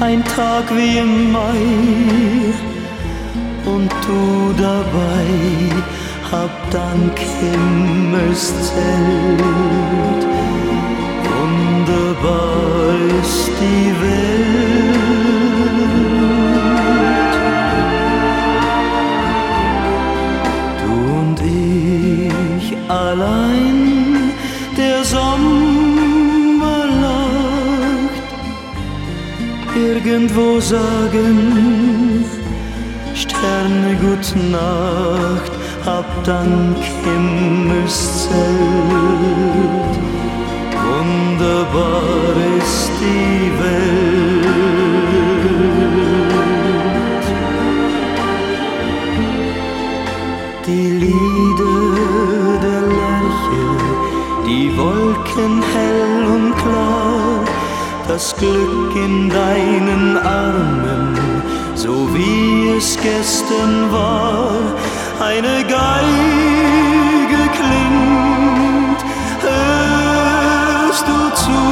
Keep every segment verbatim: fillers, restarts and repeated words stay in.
ein Tag wie im Mai und du dabei, hab Dank Himmelszelt. Wunderbar ist die Welt. Du und ich allein, der Sommer lacht. Irgendwo sagen Sterne Gut Nacht, hab Dank Himmelszelt. Wunderbar ist die Welt. Die Lieder der Lerche, die Wolken hell und klar, das Glück in deinen Armen, so wie es gestern war. Eine Geige klingt, hörst du zu?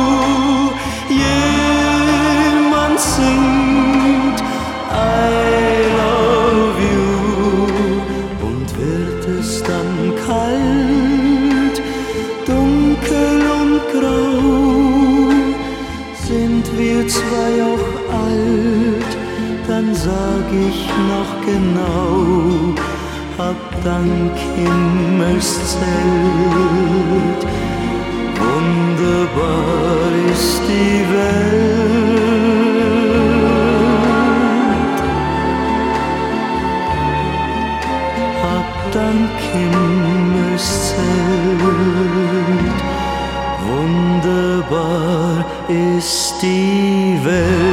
Jemand singt I love you. Und wird es dann kalt, dunkel und grau, sind wir zwei auch alt, dann sag ich noch genau, hab Dank Himmelszelt. Wunderbar ist die Welt. Hab Dank Himmelszelt. Wunderbar ist die Welt.